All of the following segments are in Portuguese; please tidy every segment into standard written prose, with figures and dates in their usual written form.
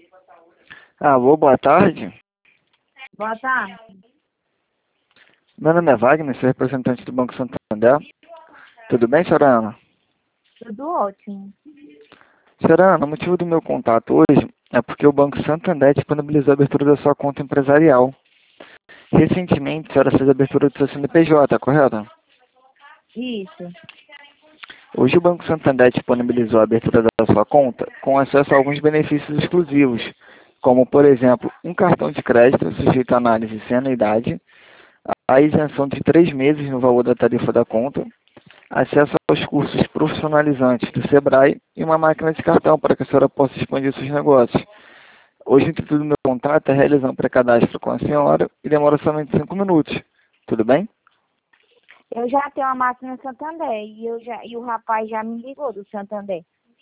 Alô, boa tarde. Boa tarde. Meu nome é Wagner, sou representante do Banco Santander. Tudo bem, senhora Ana? Tudo ótimo. Senhora Ana, o motivo do meu contato hoje é porque o Banco Santander disponibilizou a abertura da sua conta empresarial. Recentemente, a senhora fez a abertura do seu CNPJ, correto? Isso. Hoje o Banco Santander disponibilizou a abertura da sua conta com acesso a alguns benefícios exclusivos, como, por exemplo, um cartão de crédito sujeito à análise sem anuidade, a isenção de 3 meses no valor da tarifa da conta, acesso aos cursos profissionalizantes do Sebrae e uma máquina de cartão para que a senhora possa expandir seus negócios. Hoje, o intuito do meu contato é realizar um pré-cadastro com a senhora e demora somente 5 minutos. Tudo bem? Eu já tenho uma máquina no Santander e o rapaz já me ligou do Santander.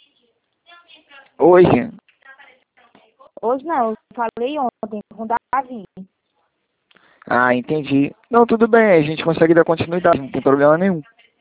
Hoje? Hoje não, eu falei ontem com o Davi. Ah, entendi. Não, tudo bem, a gente consegue dar continuidade, não tem problema nenhum.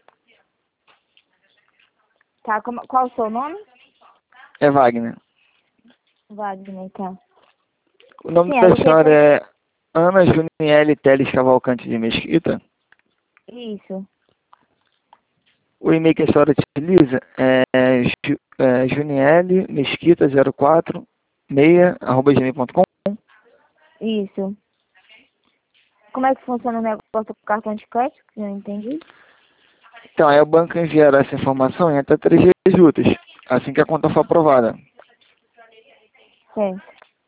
Tá, qual o seu nome? É Wagner. Wagner, tá. O nome Sim, da eu senhora quero... é Ana Juniele Teles Cavalcante de Mesquita. Isso. O e-mail que a senhora utiliza é juniele mesquita 046@gmail.com. Isso. Como é que funciona o negócio do cartão de crédito? Que eu não entendi. Então, aí o banco enviará essa informação em até 3 dias úteis, assim que a conta for aprovada. Certo.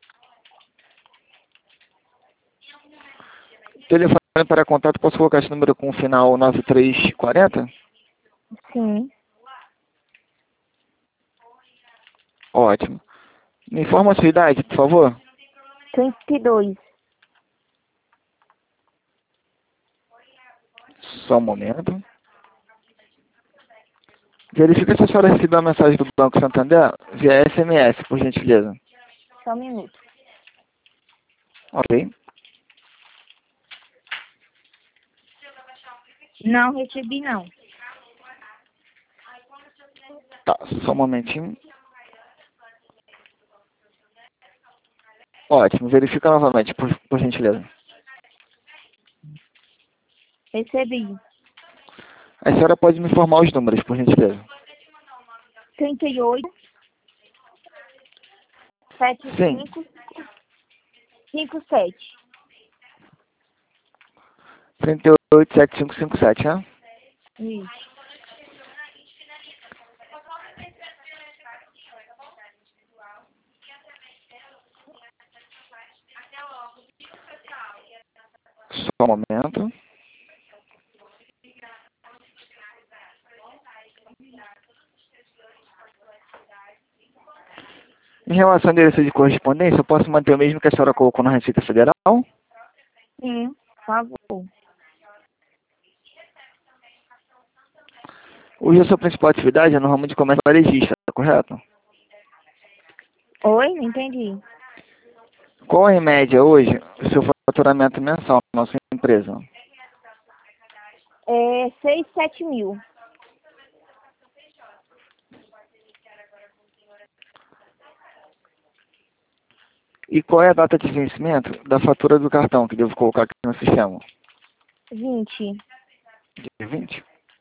Telefone para contato, posso colocar esse número com o final 9340? Sim. Ótimo. Me informa a sua idade, por favor. 32. Só um momento. Verifica se a senhora recebeu a mensagem do Banco Santander via SMS, por gentileza. Só um minuto. Ok. Não recebi, não. Tá, só um momentinho. Ótimo, verifica novamente, por gentileza. Recebi. A senhora pode me informar os números, por gentileza. 38, Sim. 75, 57. 387557, né? Isso. Só um momento. Em relação ao endereço de correspondência, eu posso manter o mesmo que a senhora colocou na Receita Federal? Sim, por favor. Hoje a sua principal atividade é no ramo de comércio varejista, correto? Oi, não entendi. Qual é, em média, hoje, o seu faturamento mensal na nossa empresa? É 6, 7 mil. E qual é a data de vencimento da fatura do cartão que devo colocar aqui no sistema? 20. Dia 20?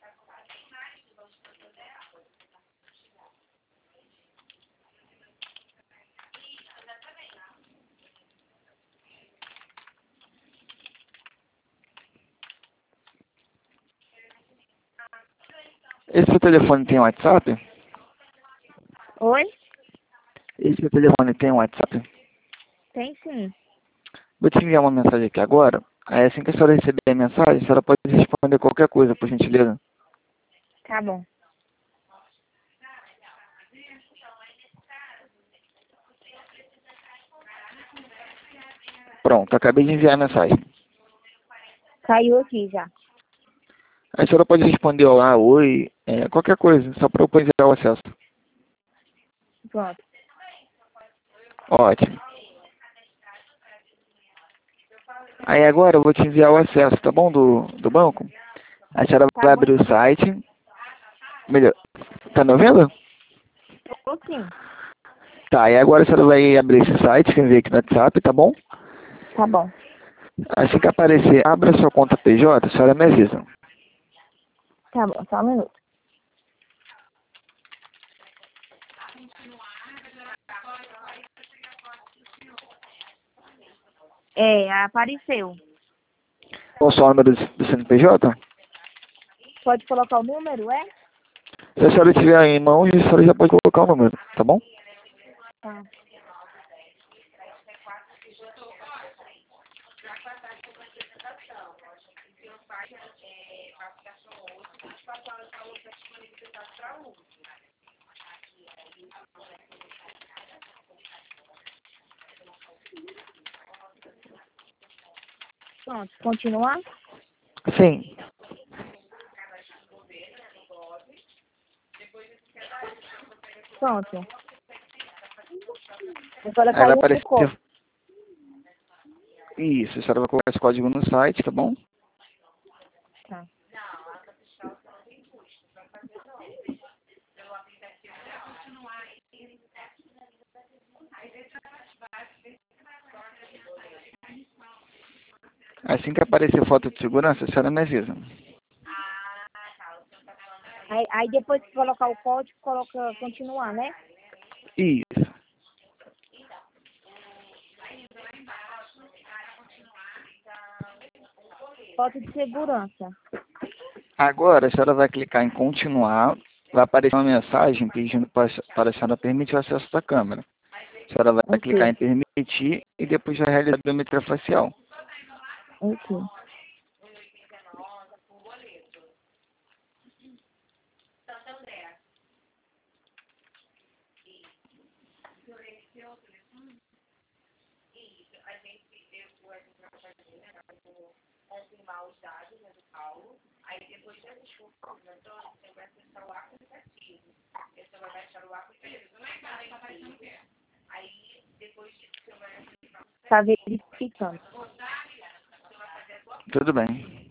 Esse seu telefone tem WhatsApp? Oi? Esse seu telefone tem WhatsApp? Tem sim. Vou te enviar uma mensagem aqui agora. Aí assim que a senhora receber a mensagem, a senhora pode responder qualquer coisa, por gentileza. Tá bom. Pronto, acabei de enviar a mensagem. Caiu aqui já. Aí a senhora pode responder olá, oi, qualquer coisa, só para eu poder dar o acesso. Pronto. Ótimo. Aí agora eu vou te enviar o acesso, tá bom, do banco? A senhora Tá vai bom. abrir o site. Melhor. Tá me ouvindo? Tô sim. Tá, e agora a senhora vai abrir esse site, quer ver aqui no WhatsApp, tá bom? Tá bom. Assim que aparecer, abra sua conta PJ, a senhora me avisa. Tá bom, só um minuto. Apareceu. Qual é o número do CNPJ? Pode colocar o número, é? Se a senhora tiver em mãos, a senhora já pode colocar o número, tá bom? Tá. Pronto, continuar? Sim. Pronto. Vou Aí colocar vai aí o código. aparecer. Isso, a senhora vai colocar esse código no site, tá bom? Tá. Assim que aparecer foto de segurança, a senhora me avisa. Aí depois que colocar o código, coloca continuar, né? Isso. Foto de segurança. Agora, a senhora vai clicar em continuar. Vai aparecer uma mensagem pedindo para a senhora permitir o acesso da câmera. A senhora vai clicar Ok. em permitir e depois vai realizar a biometria facial. Ok. Tá verificando. Tudo bem.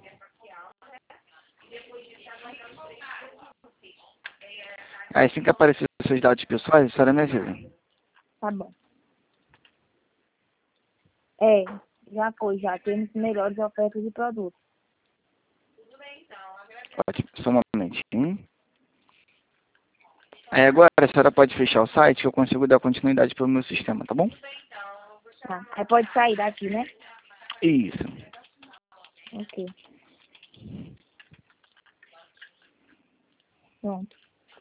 Aí, assim que aparecer os seus dados pessoais, a senhora me avisa. Tá bom. Já foi, já temos melhores ofertas de produtos. Ótimo, só um momentinho. Aí agora a senhora pode fechar o site que eu consigo dar continuidade para o meu sistema, tá bom? Tá. Aí pode sair daqui, né? Isso. Ok. Pronto.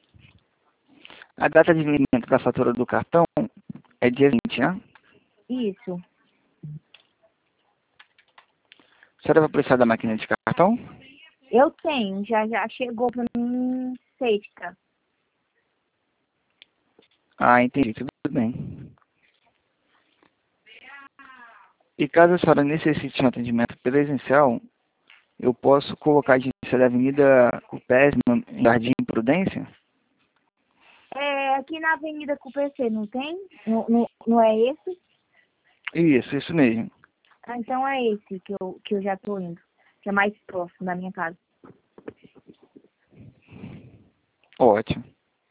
A data de vencimento da fatura do cartão é dia 20, né? Isso. A senhora vai precisar da máquina de cartão? Eu tenho. Já chegou pra mim sexta. Ah, entendi, tudo bem. E caso a senhora necessite de um atendimento presencial, eu posso colocar a agência da Avenida Cupés, no Jardim Prudência? Aqui na Avenida com o PC, não tem? Não é esse? Isso mesmo. Ah, então é esse que eu já tô indo. Que é mais próximo da minha casa. Ótimo.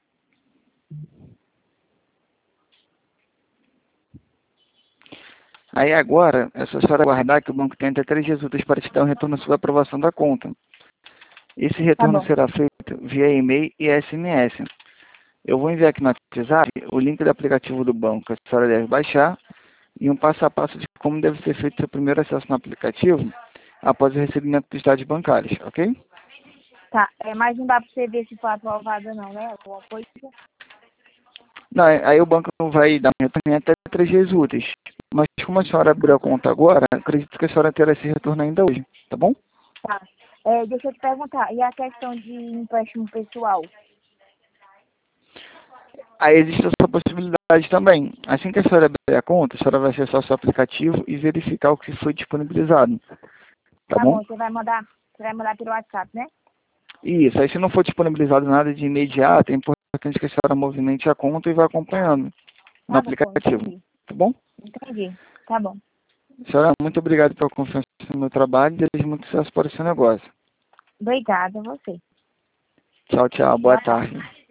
Aí agora, é só a senhora aguardar que o banco tem até 3 dias úteis para te dar um retorno sobre a aprovação da conta. Esse Tá retorno bom. será feito via e-mail e SMS. Eu vou enviar aqui no WhatsApp o link do aplicativo do banco que a senhora deve baixar e um passo a passo de como deve ser feito seu primeiro acesso no aplicativo após o recebimento dos dados bancários, ok? Tá. Mas não dá pra você ver se foi aprovada não, né? Alguma coisa. Não, aí o banco vai dar um retorno em até 3 dias úteis. Mas como a senhora abriu a conta agora, acredito que a senhora terá esse retorno ainda hoje, tá bom? Tá. Deixa eu te perguntar. E a questão de empréstimo pessoal? Aí existe essa possibilidade também. Assim que a senhora abrir a conta, a senhora vai acessar o seu aplicativo e verificar o que foi disponibilizado, tá Tá bom? bom. Você vai mandar pelo WhatsApp, né? Isso, aí se não for disponibilizado nada de imediato, é importante que a senhora movimente a conta e vá acompanhando no Tá bom, aplicativo, entendi. tá bom? Entendi. Tá bom. Senhora, muito obrigado pela confiança no meu trabalho e desejo muito sucesso para o seu negócio. Obrigada a você. Tchau, tchau, boa Boa tarde. tarde.